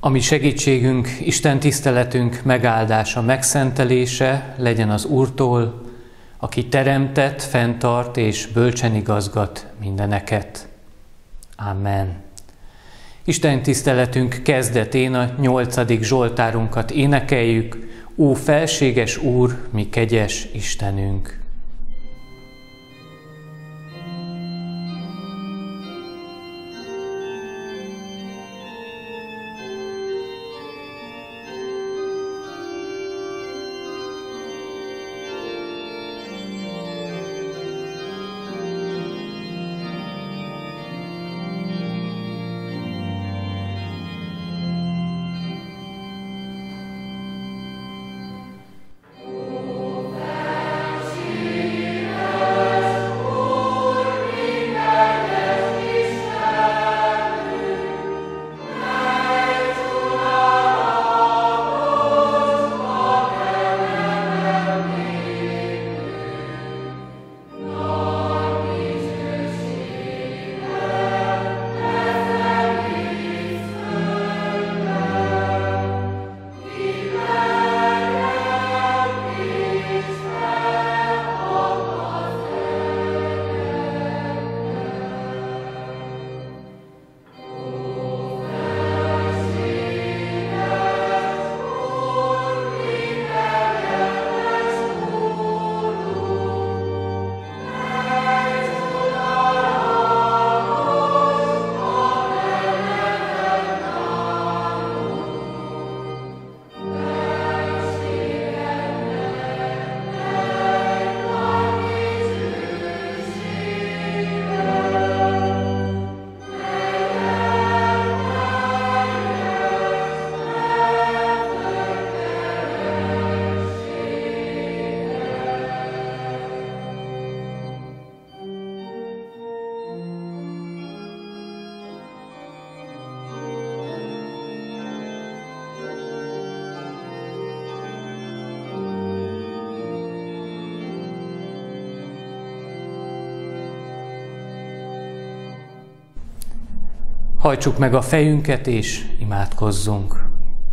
Ami segítségünk, Isten tiszteletünk megáldása, megszentelése legyen az Úrtól, aki teremtett, fenntart és bölcsen igazgat mindeneket. Amen. Isten tiszteletünk kezdetén a 8. Zsoltárunkat énekeljük. Ó felséges Úr, mi kegyes Istenünk! Hajtsuk meg a fejünket és imádkozzunk.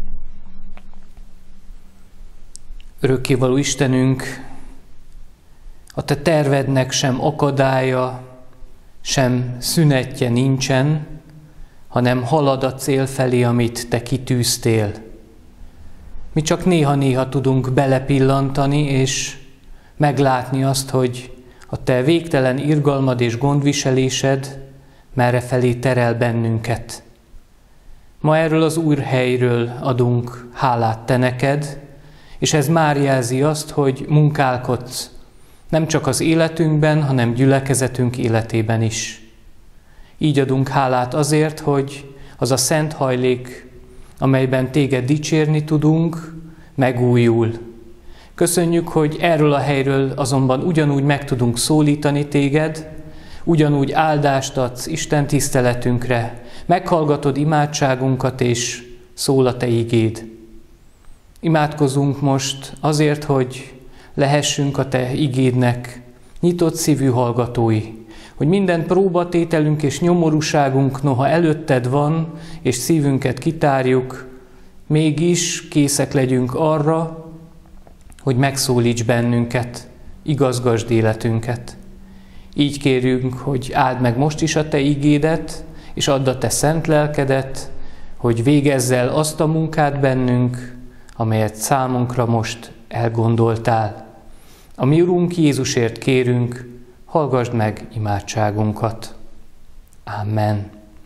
Örökkévaló Istenünk, a Te tervednek sem akadálya, sem szünetje nincsen, hanem halad a cél felé, amit Te kitűztél. Mi csak néha-néha tudunk belepillantani és meglátni azt, hogy a Te végtelen irgalmad és gondviselésed merre felé terel bennünket. Ma erről az Úrhelyről adunk hálát Te neked, és ez már jelzi azt, hogy munkálkodsz nem csak az életünkben, hanem gyülekezetünk életében is. Így adunk hálát azért, hogy az a szent hajlék, amelyben Téged dicsérni tudunk, megújul. Köszönjük, hogy erről a helyről azonban ugyanúgy meg tudunk szólítani Téged, ugyanúgy áldást adsz Isten tiszteletünkre, meghallgatod imádságunkat, és szól a Te igéd. Imádkozunk most azért, hogy lehessünk a Te igédnek nyitott szívű hallgatói, hogy minden próbatételünk és nyomorúságunk noha előtted van, és szívünket kitárjuk, mégis készek legyünk arra, hogy megszólíts bennünket, igazgasd életünket. Így kérjünk, hogy áld meg most is a Te igédet, és add a Te szent lelkedet, hogy végezz el azt a munkát bennünk, amelyet számunkra most elgondoltál. A mi Urunk Jézusért kérünk, hallgasd meg imádságunkat. Amen.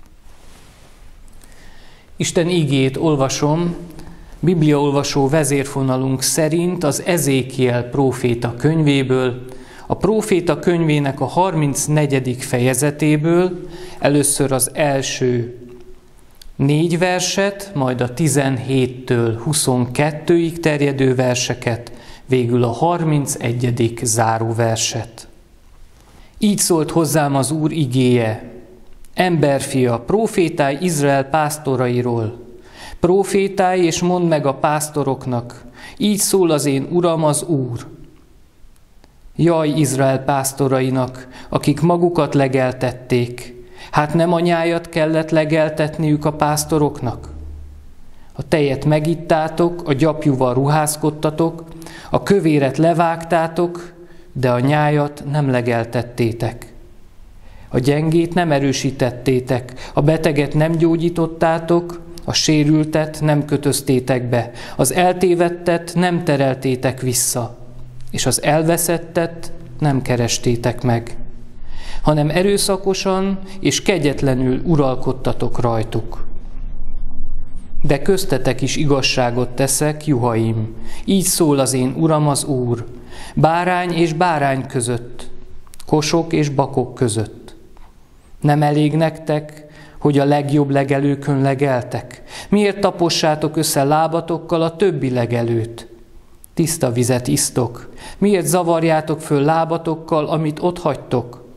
Isten igét olvasom, bibliaolvasó vezérfonalunk szerint az Ezékiel próféta könyvéből, a próféta könyvének a 34. fejezetéből, először az első 4 verset, majd a 17-től 22-ig terjedő verseket, végül a 31. záró verset. Így szólt hozzám az Úr igéje: Emberfia, prófétálj Izrael pásztorairól. Prófétálj és mondd meg a pásztoroknak, így szól az én Uram, az Úr. Jaj Izrael pásztorainak, akik magukat legeltették, hát nem anyájat kellett legeltetniük a pásztoroknak? A tejet megittátok, a gyapjúval ruházkodtatok, a kövéret levágtátok, de a nyájat nem legeltettétek. A gyengét nem erősítettétek, a beteget nem gyógyítottátok, a sérültet nem kötöztétek be, az eltévedtet nem tereltétek vissza, és az elveszettet nem kerestétek meg, hanem erőszakosan és kegyetlenül uralkodtatok rajtuk. De köztetek is igazságot teszek, juhaim, így szól az én Uram az Úr, bárány és bárány között, kosok és bakok között. Nem elég nektek, hogy a legjobb legelőkön legeltek? Miért tapossátok össze lábatokkal a többi legelőt? Tiszta vizet isztok. Miért zavarjátok föl lábatokkal, amit ott hagytok?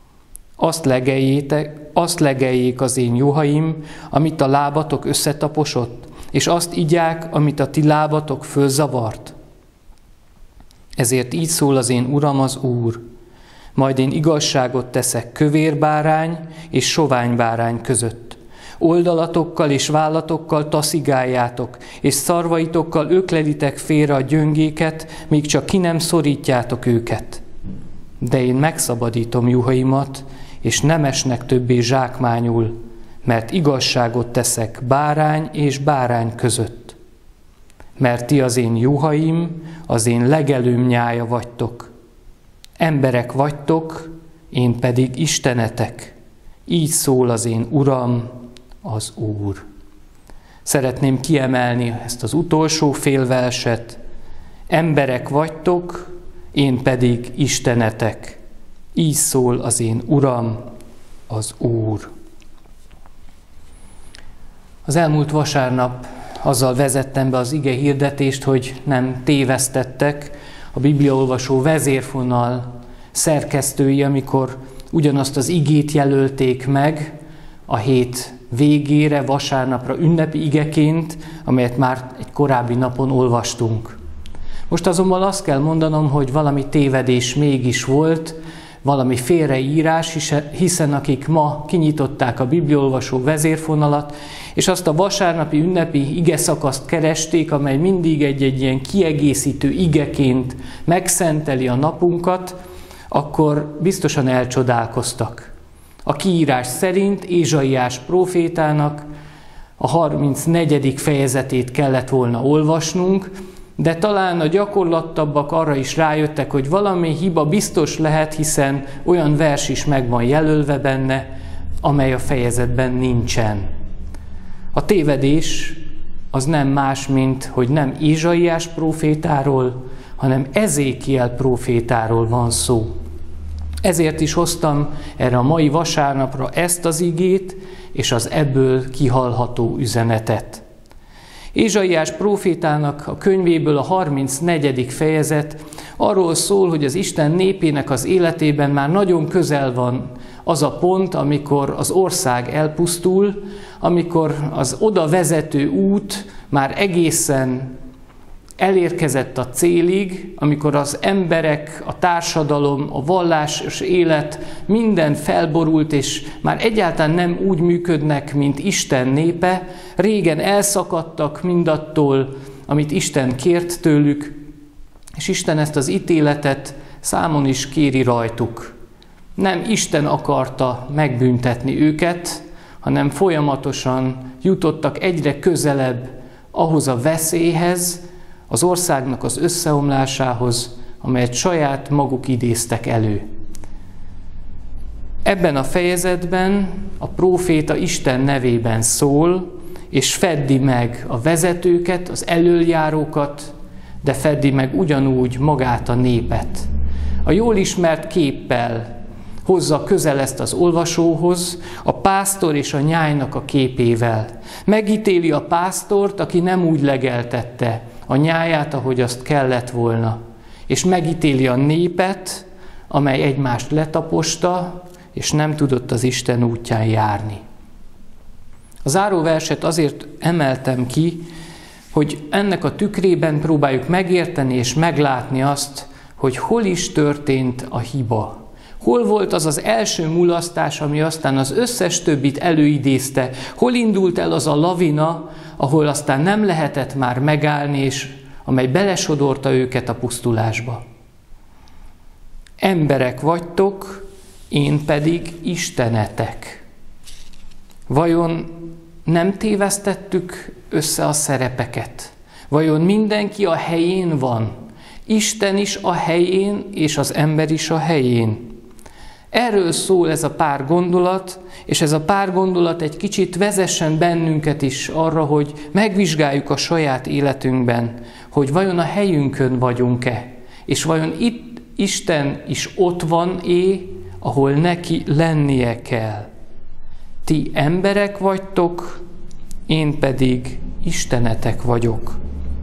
Azt legeljék az én juhaim, amit a lábatok összetaposott, és azt igyák, amit a ti lábatok fölzavart. Ezért így szól az én Uram az Úr. Majd én igazságot teszek kövérbárány és soványbárány között. Oldalatokkal és vállatokkal taszigáljátok, és szarvaitokkal öklelitek félre a gyöngéket, míg csak ki nem szorítjátok őket. De én megszabadítom juhaimat, és nem esnek többé zsákmányul, mert igazságot teszek bárány és bárány között. Mert ti az én juhaim, az én legelőm nyája vagytok. Emberek vagytok, én pedig istenetek. Így szól az én Uram, az Úr. Szeretném kiemelni ezt az utolsó félverset. Emberek vagytok, én pedig istenetek. Így szól az én Uram, az Úr. Az elmúlt vasárnap azzal vezettem be az ige hirdetést, hogy nem tévesztettek a bibliaolvasó vezérfonal szerkesztői, amikor ugyanazt az igét jelölték meg a hét végére, vasárnapra ünnepi igeként, amelyet már egy korábbi napon olvastunk. Most azonban azt kell mondanom, hogy valami tévedés mégis volt, valami félreírás, hiszen akik ma kinyitották a bibliaolvasó vezérfonalat, és azt a vasárnapi ünnepi igeszakaszt keresték, amely mindig egy ilyen kiegészítő igeként megszenteli a napunkat, akkor biztosan elcsodálkoztak. A kiírás szerint Ézsaiás prófétának a 34. fejezetét kellett volna olvasnunk, de talán a gyakorlatabbak arra is rájöttek, hogy valami hiba biztos lehet, hiszen olyan vers is meg van jelölve benne, amely a fejezetben nincsen. A tévedés az nem más, mint hogy nem Ézsaiás prófétáról, hanem Ezékiel prófétáról van szó. Ezért is hoztam erre a mai vasárnapra ezt az igét, és az ebből kihallható üzenetet. Ézsaiás prófétának a könyvéből a 34. fejezet arról szól, hogy az Isten népének az életében már nagyon közel van az a pont, amikor az ország elpusztul, amikor az oda vezető út már egészen elérkezett a célig, amikor az emberek, a társadalom, a vallásos élet minden felborult, és már egyáltalán nem úgy működnek, mint Isten népe, régen elszakadtak mindattól, amit Isten kért tőlük, és Isten ezt az ítéletet számon is kéri rajtuk. Nem Isten akarta megbüntetni őket, hanem folyamatosan jutottak egyre közelebb ahhoz a veszélyhez, az országnak az összeomlásához, amelyet saját maguk idéztek elő. Ebben a fejezetben a próféta Isten nevében szól, és feddi meg a vezetőket, az elöljárókat, de feddi meg ugyanúgy magát a népet. A jól ismert képpel hozza közel ezt az olvasóhoz, a pásztor és a nyájnak a képével. Megítéli a pásztort, aki nem úgy legeltette a nyáját, ahogy azt kellett volna. És megítéli a népet, amely egymást letaposta, és nem tudott az Isten útján járni. A záróverset azért emeltem ki, hogy ennek a tükrében próbáljuk megérteni és meglátni azt, hogy hol is történt a hiba. Hol volt az az első mulasztás, ami aztán az összes többit előidézte? Hol indult el az a lavina, ahol aztán nem lehetett már megállni, és amely belesodorta őket a pusztulásba? Emberek vagytok, én pedig istenetek. Vajon nem tévesztettük össze a szerepeket? Vajon mindenki a helyén van? Isten is a helyén, és az ember is a helyén. Erről szól ez a pár gondolat, és ez a pár gondolat egy kicsit vezessen bennünket is arra, hogy megvizsgáljuk a saját életünkben, hogy vajon a helyünkön vagyunk-e, és vajon itt Isten is ott van-e, ahol neki lennie kell. Ti emberek vagytok, én pedig istenetek vagyok.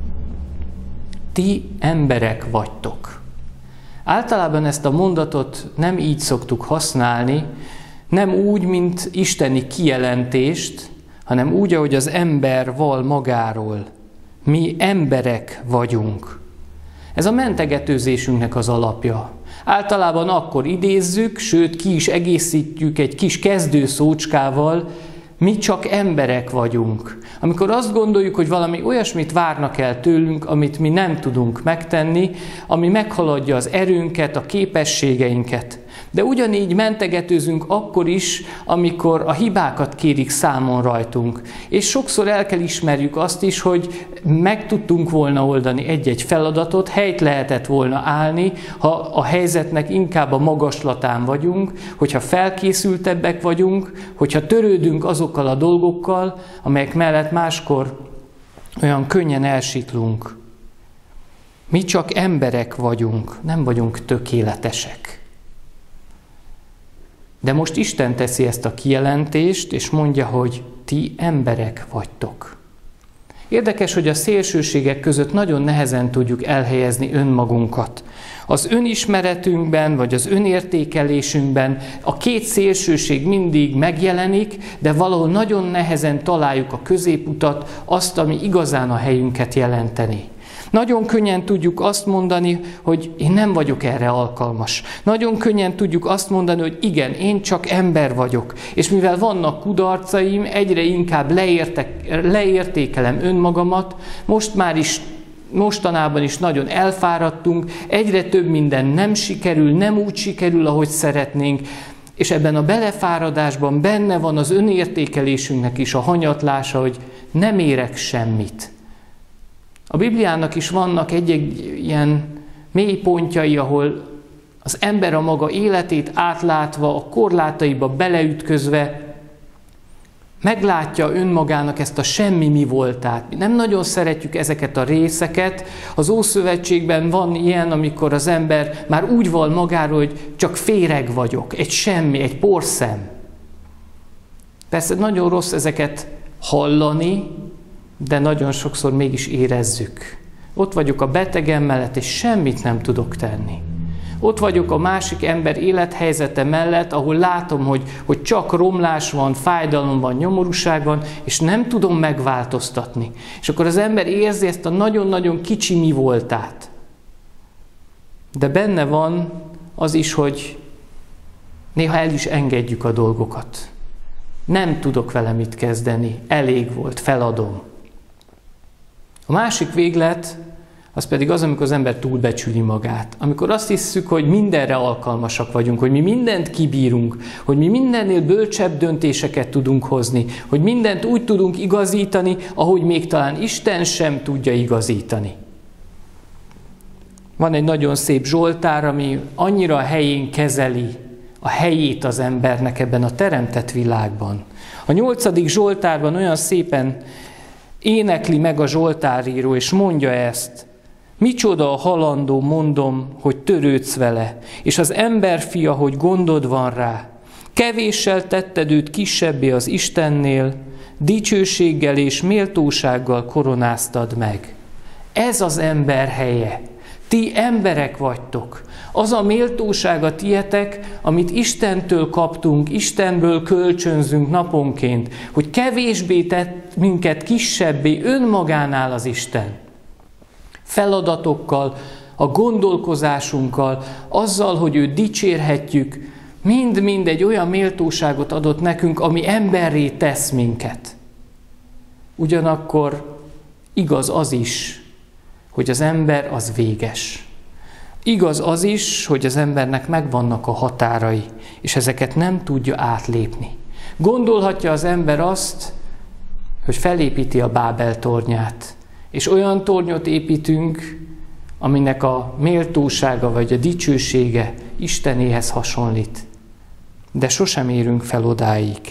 Ti emberek vagytok. Általában ezt a mondatot nem így szoktuk használni, nem úgy, mint isteni kijelentést, hanem úgy, ahogy az ember val magáról. Mi emberek vagyunk. Ez a mentegetőzésünknek az alapja. Általában akkor idézzük, sőt ki is egészítjük egy kis kezdőszócskával, mi csak emberek vagyunk. Amikor azt gondoljuk, hogy valami olyasmit várnak el tőlünk, amit mi nem tudunk megtenni, ami meghaladja az erőnket, a képességeinket. De ugyanígy mentegetőzünk akkor is, amikor a hibákat kérik számon rajtunk. És sokszor el kell ismerjük azt is, hogy meg tudtunk volna oldani egy-egy feladatot, helyt lehetett volna állni, ha a helyzetnek inkább a magaslatán vagyunk, hogyha felkészültebbek vagyunk, hogyha törődünk azokkal a dolgokkal, amelyek mellett máskor olyan könnyen elsiklunk. Mi csak emberek vagyunk, nem vagyunk tökéletesek. De most Isten teszi ezt a kijelentést, és mondja, hogy ti emberek vagytok. Érdekes, hogy a szélsőségek között nagyon nehezen tudjuk elhelyezni önmagunkat. Az önismeretünkben, vagy az önértékelésünkben a két szélsőség mindig megjelenik, de valahol nagyon nehezen találjuk a középutat, azt, ami igazán a helyünket jelenteni. Nagyon könnyen tudjuk azt mondani, hogy én nem vagyok erre alkalmas. Nagyon könnyen tudjuk azt mondani, hogy igen, én csak ember vagyok. És mivel vannak kudarcaim, egyre inkább leértékelem önmagamat, mostanában is nagyon elfáradtunk, egyre több minden nem sikerül, nem úgy sikerül, ahogy szeretnénk, és ebben a belefáradásban benne van az önértékelésünknek is a hanyatlása, hogy nem érek semmit. A Bibliának is vannak egy-egy ilyen mélypontjai, ahol az ember a maga életét átlátva, a korlátaiba beleütközve meglátja önmagának ezt a semmi mi voltát. Nem nagyon szeretjük ezeket a részeket. Az Ószövetségben van ilyen, amikor az ember már úgy val magáról, hogy csak féreg vagyok, egy semmi, egy porszem. Persze nagyon rossz ezeket hallani, de nagyon sokszor mégis érezzük. Ott vagyok a betegem mellett, és semmit nem tudok tenni. Ott vagyok a másik ember élethelyzete mellett, ahol látom, hogy csak romlás van, fájdalom van, nyomorúság van, és nem tudom megváltoztatni. És akkor az ember érzi ezt a nagyon-nagyon kicsi mi voltát. De benne van az is, hogy néha el is engedjük a dolgokat. Nem tudok vele mit kezdeni, elég volt, feladom. A másik véglet, az pedig az, amikor az ember túlbecsüli magát. Amikor azt hisszük, hogy mindenre alkalmasak vagyunk, hogy mi mindent kibírunk, hogy mi mindennél bölcsebb döntéseket tudunk hozni, hogy mindent úgy tudunk igazítani, ahogy még talán Isten sem tudja igazítani. Van egy nagyon szép zsoltár, ami annyira a helyén kezeli a helyét az embernek ebben a teremtett világban. A 8. zsoltárban olyan szépen énekli meg a zsoltáríró, és mondja ezt: micsoda a halandó, mondom, hogy törődsz vele, és az emberfia, hogy gondod van rá. Kevéssel tetted őt kisebbé az Istennél, dicsőséggel és méltósággal koronáztad meg. Ez az ember helye. Ti emberek vagytok. Az a méltóság a tietek, amit Istentől kaptunk, Istenből kölcsönzünk naponként, hogy kevésbé tett minket kisebbé önmagánál az Isten. Feladatokkal, a gondolkozásunkkal, azzal, hogy őt dicsérhetjük, mind-mind egy olyan méltóságot adott nekünk, ami emberré tesz minket. Ugyanakkor igaz az is, hogy az ember az véges. Igaz az is, hogy az embernek megvannak a határai, és ezeket nem tudja átlépni. Gondolhatja az ember azt, hogy felépíti a Bábel tornyát, és olyan tornyot építünk, aminek a méltósága vagy a dicsősége Istenéhez hasonlít. De sosem érünk fel odáig.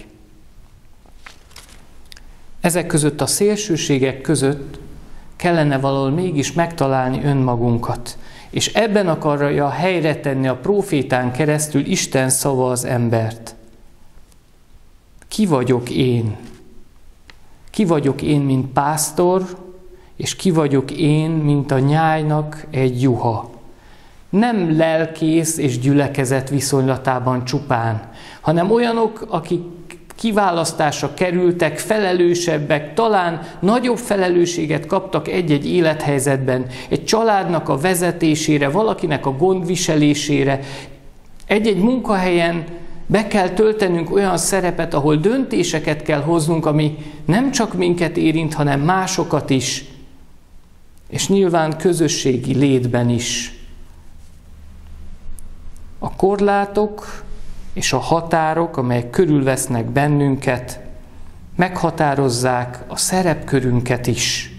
Ezek között a szélsőségek között kellene valahol mégis megtalálni önmagunkat, és ebben akarja helyre tenni a prófétán keresztül Isten szava az embert. Ki vagyok én? Ki vagyok én, mint pásztor, és ki vagyok én, mint a nyájnak egy juha. Nem lelkész és gyülekezet viszonylatában csupán, hanem olyanok, akik kiválasztásra kerültek, felelősebbek, talán nagyobb felelősséget kaptak egy-egy élethelyzetben, egy családnak a vezetésére, valakinek a gondviselésére, egy-egy munkahelyen be kell töltenünk olyan szerepet, ahol döntéseket kell hoznunk, ami nem csak minket érint, hanem másokat is, és nyilván közösségi létben is. A korlátok és a határok, amelyek körülvesznek bennünket, meghatározzák a szerepkörünket is.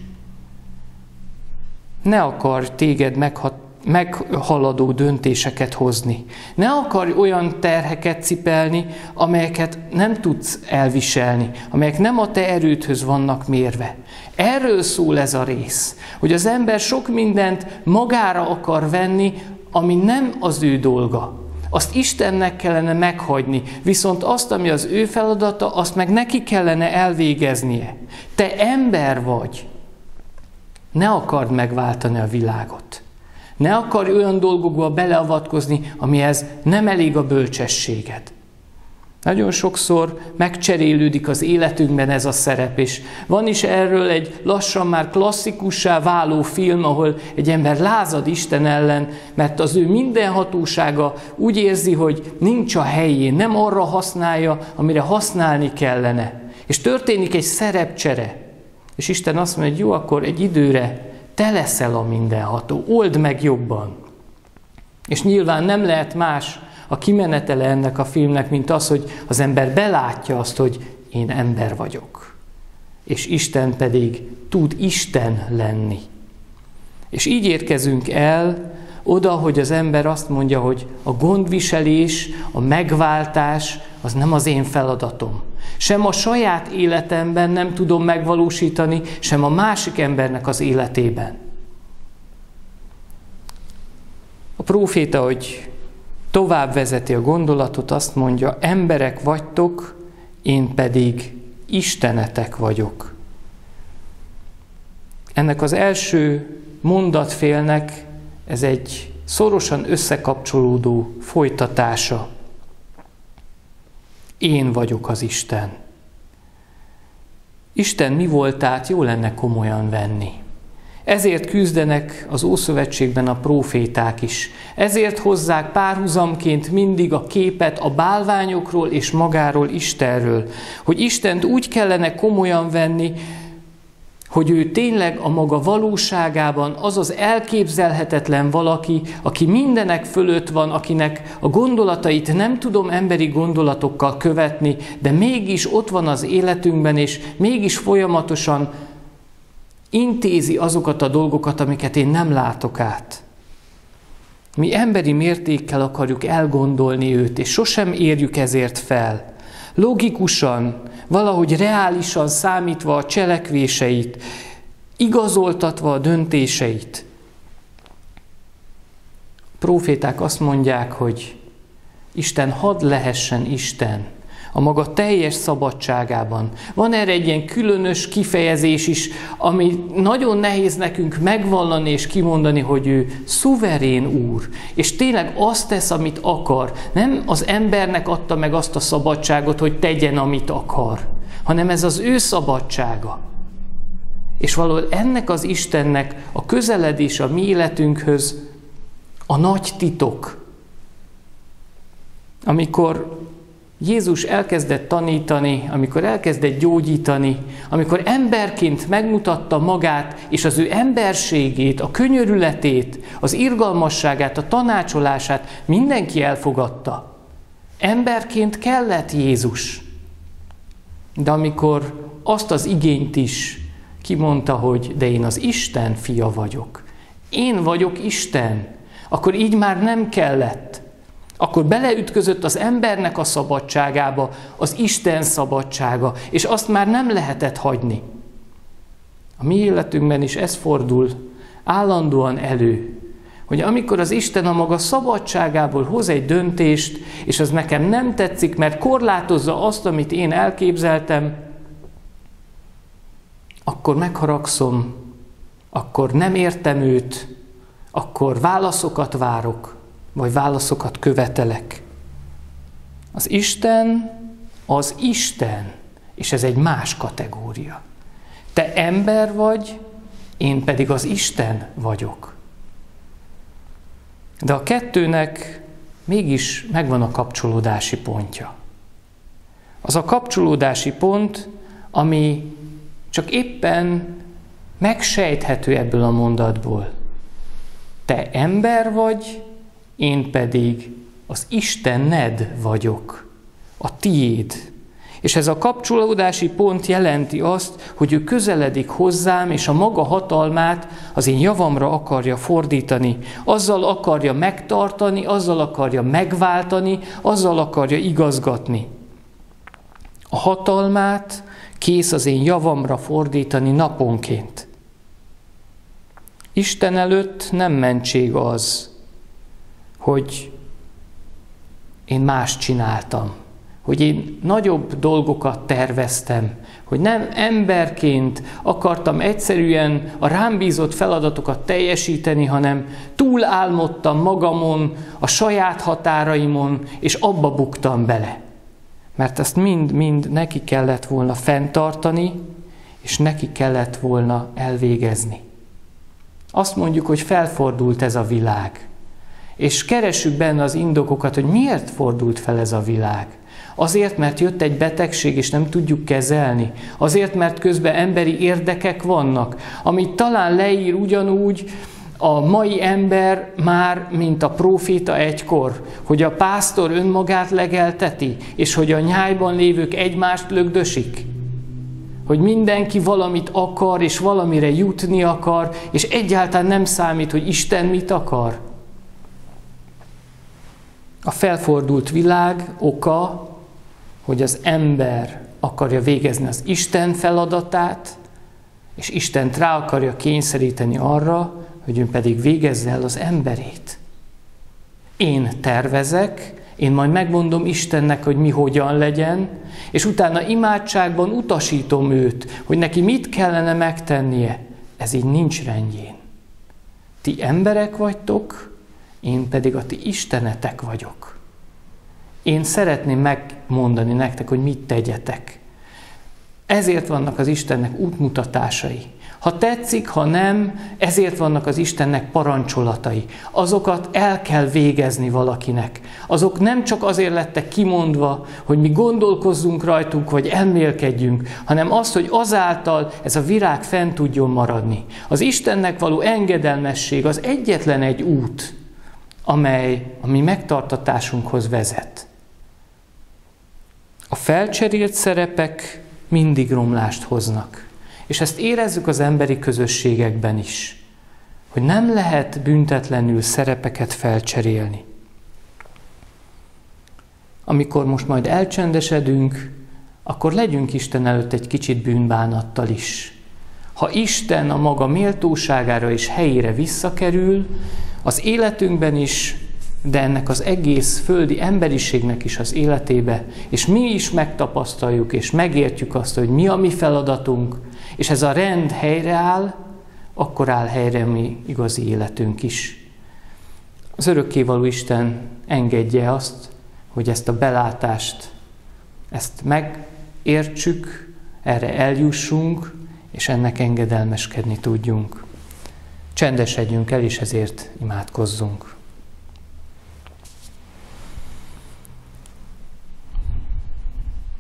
Ne akarj téged meghaladó döntéseket hozni. Ne akarj olyan terheket cipelni, amelyeket nem tudsz elviselni, amelyek nem a te erődhöz vannak mérve. Erről szól ez a rész, hogy az ember sok mindent magára akar venni, ami nem az ő dolga. Azt Istennek kellene meghagyni, viszont azt, ami az ő feladata, azt meg neki kellene elvégeznie. Te ember vagy. Ne akard megváltani a világot. Ne akarj olyan dolgokba beleavatkozni, amihez nem elég a bölcsességed. Nagyon sokszor megcserélődik az életünkben ez a szerep, és van is erről egy lassan már klasszikussá váló film, ahol egy ember lázad Isten ellen, mert az ő mindenhatósága úgy érzi, hogy nincs a helyén, nem arra használja, amire használni kellene. És történik egy szerepcsere, és Isten azt mondja, hogy jó, akkor egy időre te leszel a mindenható, old meg jobban. És nyilván nem lehet más a kimenetele ennek a filmnek, mint az, hogy az ember belátja azt, hogy én ember vagyok. És Isten pedig tud Isten lenni. És így érkezünk el oda, hogy az ember azt mondja, hogy a gondviselés, a megváltás az nem az én feladatom. Sem a saját életemben nem tudom megvalósítani, sem a másik embernek az életében. A próféta, hogy tovább vezeti a gondolatot, azt mondja, emberek vagytok, én pedig Istenetek vagyok. Ennek az első mondatfélnek ez egy szorosan összekapcsolódó folytatása. Én vagyok az Isten. Isten mi voltát jó lenne komolyan venni. Ezért küzdenek az Ószövetségben a próféták is. Ezért hozzák párhuzamként mindig a képet a bálványokról és magáról Istenről. Hogy Istent úgy kellene komolyan venni, hogy ő tényleg a maga valóságában az az elképzelhetetlen valaki, aki mindenek fölött van, akinek a gondolatait nem tudom emberi gondolatokkal követni, de mégis ott van az életünkben, és mégis folyamatosan intézi azokat a dolgokat, amiket én nem látok át. Mi emberi mértékkel akarjuk elgondolni őt, és sosem érjük ezért fel. Logikusan, valahogy reálisan számítva a cselekvéseit, igazoltatva a döntéseit. A próféták azt mondják, hogy Isten hadd lehessen Isten a maga teljes szabadságában. Van erre egy ilyen különös kifejezés is, ami nagyon nehéz nekünk megvallani és kimondani, hogy ő szuverén úr, és tényleg azt tesz, amit akar. Nem az embernek adta meg azt a szabadságot, hogy tegyen, amit akar, hanem ez az ő szabadsága. És valahol ennek az Istennek a közeledés a mi életünkhöz A nagy titok. Amikor Jézus elkezdett tanítani, amikor elkezdett gyógyítani, amikor emberként megmutatta magát és az ő emberségét, a könyörületét, az irgalmasságát, a tanácsolását, mindenki elfogadta. Emberként kellett Jézus. De amikor azt az igényt is kimondta, hogy de én az Isten fia vagyok, én vagyok Isten, akkor így már nem kellett. Akkor beleütközött az embernek a szabadságába, az Isten szabadsága, és azt már nem lehetett hagyni. A mi életünkben is ez fordul állandóan elő, hogy amikor az Isten a maga szabadságából hoz egy döntést, és az nekem nem tetszik, mert korlátozza azt, amit én elképzeltem, akkor megharagszom, akkor nem értem őt, akkor válaszokat várok, vagy válaszokat követelek. Az Isten, és ez egy más kategória. Te ember vagy, én pedig az Isten vagyok. De a kettőnek mégis megvan a kapcsolódási pontja. Az a kapcsolódási pont, ami csak éppen megsejthető ebből a mondatból. Te ember vagy, én pedig az Istened vagyok, a tiéd. És ez a kapcsolódási pont jelenti azt, hogy ő közeledik hozzám, és a maga hatalmát az én javamra akarja fordítani. Azzal akarja megtartani, azzal akarja megváltani, azzal akarja igazgatni. A hatalmát kész az én javamra fordítani naponként. Isten előtt nem mentség az, hogy én mást csináltam, hogy én nagyobb dolgokat terveztem, hogy nem emberként akartam egyszerűen a rám bízott feladatokat teljesíteni, hanem túlálmodtam magamon, a saját határaimon, és abba buktam bele. Mert ezt mind neki kellett volna fenntartani, és neki kellett volna elvégezni. Azt mondjuk, hogy felfordult ez a világ. És keressük benne az indokokat, hogy miért fordult fel ez a világ. Azért, mert jött egy betegség, és nem tudjuk kezelni. Azért, mert közben emberi érdekek vannak, amit talán leír ugyanúgy a mai ember már, mint a próféta egykor, hogy a pásztor önmagát legelteti, és hogy a nyájban lévők egymást lögdösik. Hogy mindenki valamit akar, és valamire jutni akar, és egyáltalán nem számít, hogy Isten mit akar. A felfordult világ oka, hogy az ember akarja végezni az Isten feladatát, és Istent rá akarja kényszeríteni arra, hogy ő pedig végezze el az emberét. Én tervezek, én majd megmondom Istennek, hogy mi hogyan legyen, és utána imádságban utasítom őt, hogy neki mit kellene megtennie. Ez így nincs rendjén. Ti emberek vagytok, én pedig a ti istenetek vagyok. Én szeretném megmondani nektek, hogy mit tegyetek. Ezért vannak az Istennek útmutatásai. Ha tetszik, ha nem, ezért vannak az Istennek parancsolatai. Azokat el kell végezni valakinek. Azok nem csak azért lettek kimondva, hogy mi gondolkozzunk rajtunk, vagy elmélkedjünk, hanem az, hogy azáltal ez a virág fent tudjon maradni. Az Istennek való engedelmesség az egyetlen egy út, amely a mi megtartatásunkhoz vezet. A felcserélt szerepek mindig romlást hoznak. És ezt érezzük az emberi közösségekben is, hogy nem lehet büntetlenül szerepeket felcserélni. Amikor most majd elcsendesedünk, akkor legyünk Isten előtt egy kicsit bűnbánattal is. Ha Isten a maga méltóságára és helyére visszakerül, az életünkben is, de ennek az egész földi emberiségnek is az életébe, és mi is megtapasztaljuk, és megértjük azt, hogy mi a mi feladatunk, és ez a rend helyreáll, akkor áll helyre mi igazi életünk is. Az örökkévaló Isten engedje azt, hogy ezt a belátást, ezt megértsük, erre eljussunk, és ennek engedelmeskedni tudjunk. Csendesedjünk el, és ezért imádkozzunk.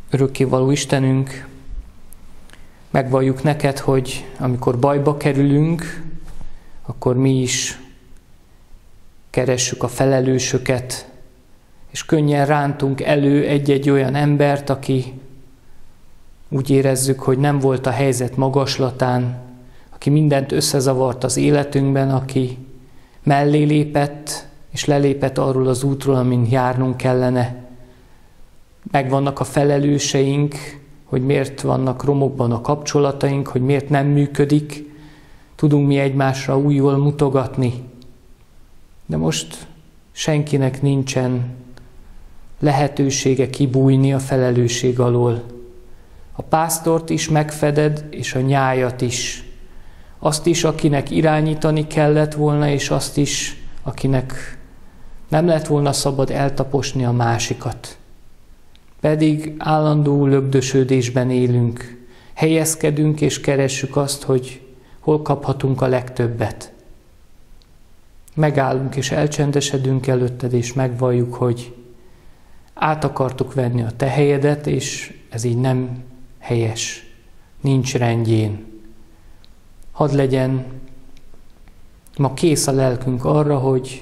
Örökkévaló Istenünk, megvalljuk neked, hogy amikor bajba kerülünk, akkor mi is keressük a felelősöket, és könnyen rántunk elő egy-egy olyan embert, aki úgy érezzük, hogy nem volt a helyzet magaslatán, aki mindent összezavart az életünkben, aki mellé lépett, és lelépett arról az útról, amin járnunk kellene. Megvannak a felelőseink, hogy miért vannak romokban a kapcsolataink, hogy miért nem működik. Tudunk mi egymásra újjól mutogatni. De most senkinek nincsen lehetősége kibújni a felelősség alól. A pásztort is megfeded, és a nyájat is. Azt is, akinek irányítani kellett volna, és azt is, akinek nem lett volna szabad eltaposni a másikat. Pedig állandó lögdösödésben élünk, helyezkedünk és keressük azt, hogy hol kaphatunk a legtöbbet. Megállunk és elcsendesedünk előtted, és megvalljuk, hogy át akartuk venni a te helyedet, és ez így nem helyes, nincs rendjén. Hadd legyen ma kész a lelkünk arra, hogy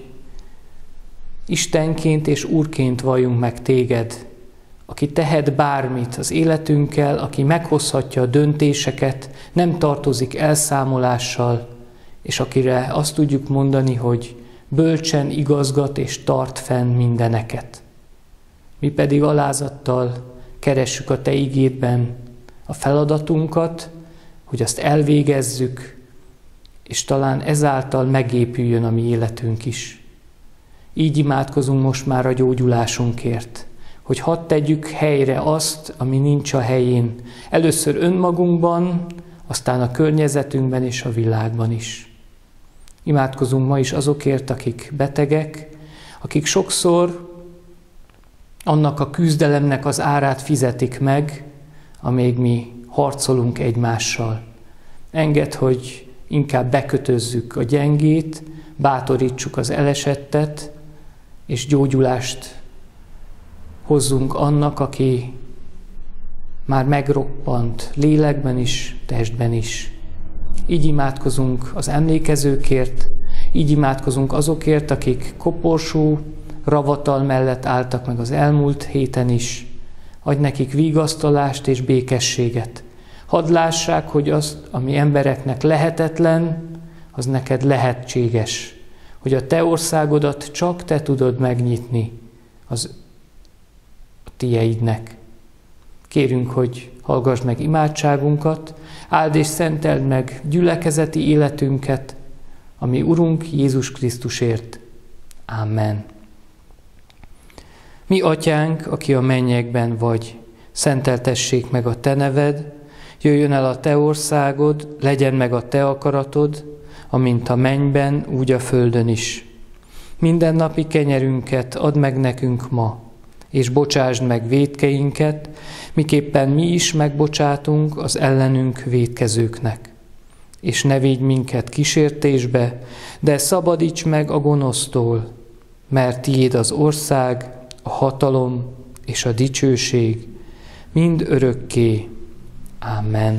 Istenként és Úrként valljunk meg téged, aki tehet bármit az életünkkel, aki meghozhatja a döntéseket, nem tartozik elszámolással, és akire azt tudjuk mondani, hogy bölcsen igazgat és tart fenn mindeneket. Mi pedig alázattal keressük a te igédben a feladatunkat, hogy azt elvégezzük, és talán ezáltal megépüljön a mi életünk is. Így imádkozunk most már a gyógyulásunkért, hogy hadd tegyük helyre azt, ami nincs a helyén. Először önmagunkban, aztán a környezetünkben és a világban is. Imádkozunk ma is azokért, akik betegek, akik sokszor annak a küzdelemnek az árát fizetik meg, amíg mi harcolunk egymással. Engedd, hogy inkább bekötözzük a gyengét, bátorítsuk az elesettet, és gyógyulást hozzunk annak, aki már megroppant lélekben is, testben is. Így imádkozunk az emlékezőkért, így imádkozunk azokért, akik koporsó, ravatal mellett álltak meg az elmúlt héten is. Adj nekik vigasztalást és békességet. Hadd lássák, hogy az, ami embereknek lehetetlen, az neked lehetséges. Hogy a te országodat csak te tudod megnyitni az a tieidnek. Kérünk, hogy hallgass meg imádságunkat, áld és szenteld meg gyülekezeti életünket, ami Urunk Jézus Krisztusért. Amen. Mi atyánk, aki a mennyekben vagy, szenteltessék meg a te neved, jöjjön el a te országod, legyen meg a te akaratod, amint a mennyben, úgy a földön is. Mindennapi kenyerünket add meg nekünk ma, és bocsásd meg vétkeinket, miképpen mi is megbocsátunk az ellenünk vétkezőknek. És ne védj minket kísértésbe, de szabadíts meg a gonosztól, mert tiéd az ország, a hatalom és a dicsőség, mind örökké. Amen.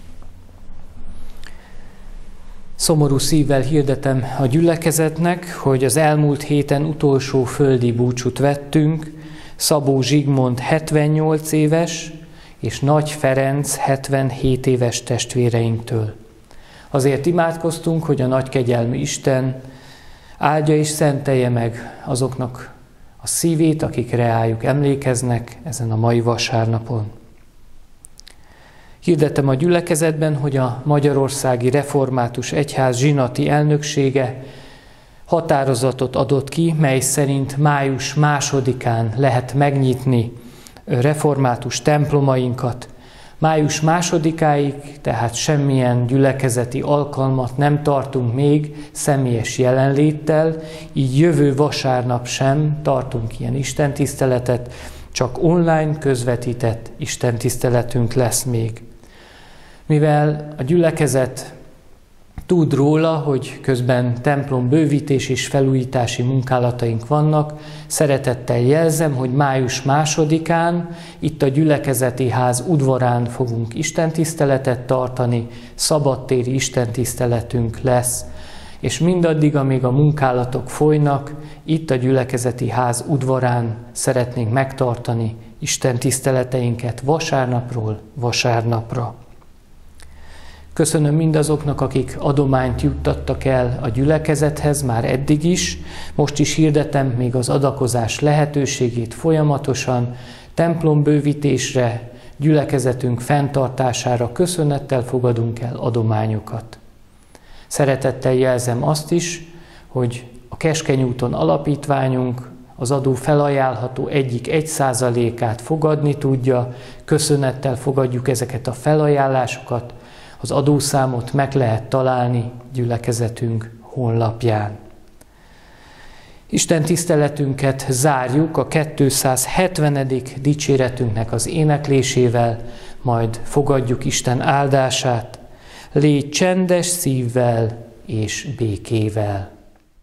Szomorú szívvel hirdetem a gyülekezetnek, hogy az elmúlt héten utolsó földi búcsút vettünk, Szabó Zsigmond 78 éves, és Nagy Ferenc 77 éves testvéreinktől. Azért imádkoztunk, hogy a nagy kegyelmű Isten áldja és szentelje meg azoknak a szívét, akik reájuk emlékeznek ezen a mai vasárnapon. Hirdetem a gyülekezetben, hogy a Magyarországi Református Egyház zsinati elnöksége határozatot adott ki, mely szerint május 2-án lehet megnyitni református templomainkat. Május 2-áig, tehát semmilyen gyülekezeti alkalmat nem tartunk még személyes jelenléttel, így jövő vasárnap sem tartunk ilyen istentiszteletet, csak online közvetített istentiszteletünk lesz még. Mivel a gyülekezet Tudd róla, hogy közben templom bővítés és felújítási munkálataink vannak. Szeretettel jelzem, hogy május 2-án itt a gyülekezeti ház udvarán fogunk istentiszteletet tartani, szabadtéri istentiszteletünk lesz, és mindaddig, amíg a munkálatok folynak, itt a gyülekezeti ház udvarán szeretnénk megtartani istentiszteleteinket vasárnapról vasárnapra. Köszönöm mindazoknak, akik adományt juttattak el a gyülekezethez már eddig is. Most is hirdetem még az adakozás lehetőségét folyamatosan. Templombővítésre, gyülekezetünk fenntartására köszönettel fogadunk el adományokat. Szeretettel jelzem azt is, hogy a Keskeny úton alapítványunk az adó felajánlható egyik 1%-át fogadni tudja. Köszönettel fogadjuk ezeket a felajánlásokat. Az adószámot meg lehet találni gyülekezetünk honlapján. Isten tiszteletünket zárjuk a 270. dicséretünknek az éneklésével, majd fogadjuk Isten áldását. Légy csendes szívvel és békével.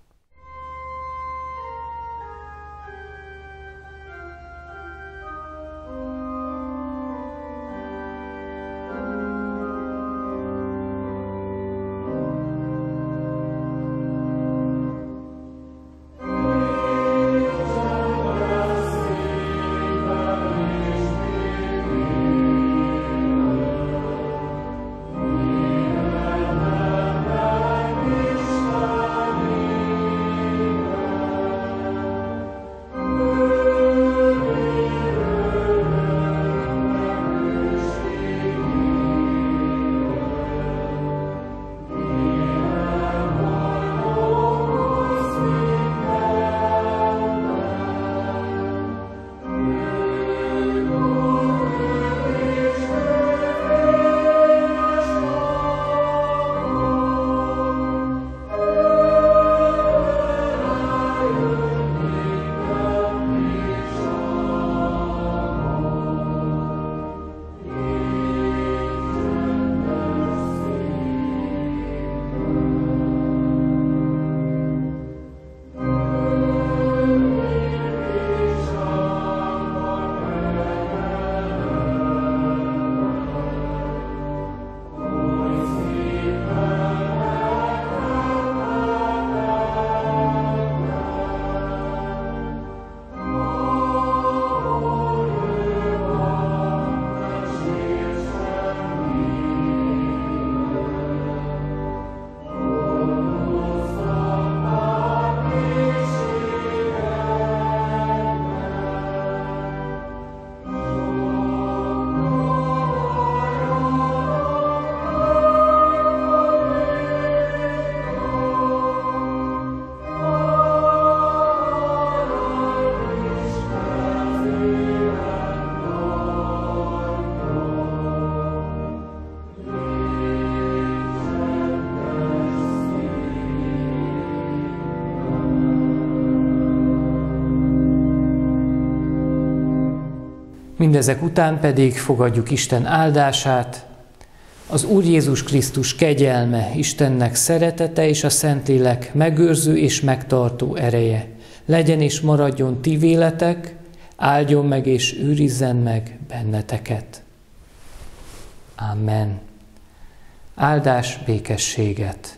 Mindezek után pedig fogadjuk Isten áldását. Az Úr Jézus Krisztus kegyelme, Istennek szeretete és a Szentlélek megőrző és megtartó ereje legyen és maradjon ti véletek, áldjon meg és őrizzen meg benneteket. Amen. Áldás, békességet!